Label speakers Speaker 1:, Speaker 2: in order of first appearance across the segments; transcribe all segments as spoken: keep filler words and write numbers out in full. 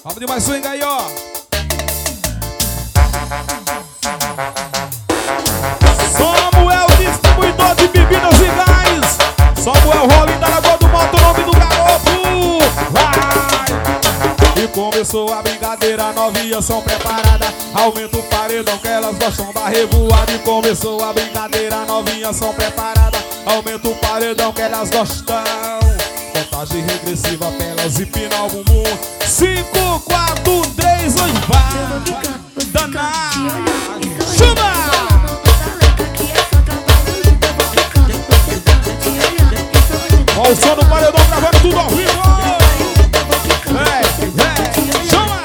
Speaker 1: Vamos de mais swing aí, ó. Samuel, distribuidor de bebidas e gás. Samuel Rolim, da Lagoa do Moto, nome do garoto. Vai! E começou a brincadeira, novinhas são preparadas. Aumenta o paredão que elas gostam da revoada. E começou a brincadeira, novinhas são preparadas. Aumenta o paredão que elas gostam. Contagem regressiva pra elas empinar o bumbum. Cinco, quatro, três, dois, vai! Danado! Chama! Olha o som do paredão gravando tudo ao vivo! Vem, vem, chama!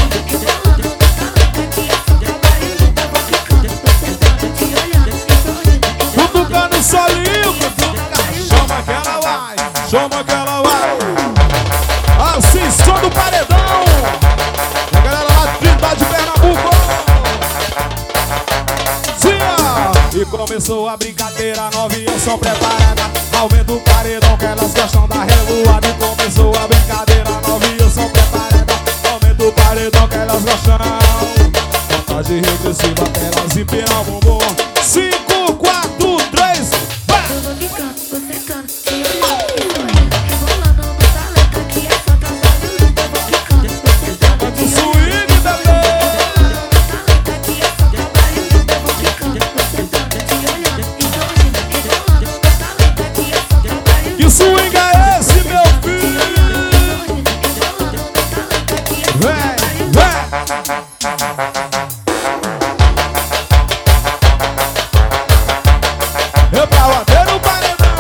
Speaker 1: Cutucando o solinho, chama que ela vai, chama que ela vai. Assim, som do paredão. A galera lá de Trindade, Pernambuco. Sim, e começou a brincadeira, novinhas são preparadas. Aumenta o paredão que elas gostam da revoada. E começou a brincadeira, novinhas são preparadas. Aumenta o paredão que elas gostam. Contagem regressiva pra elas empinar o bumbum. Cinco, quatro, três, vai! Que swing é esse, meu filho? Vem, vem! Eu pra bater no paredão.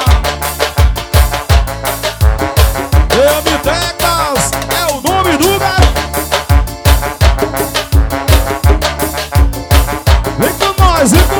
Speaker 1: M-Tecas é o nome do garoto. Vem com nós, vem com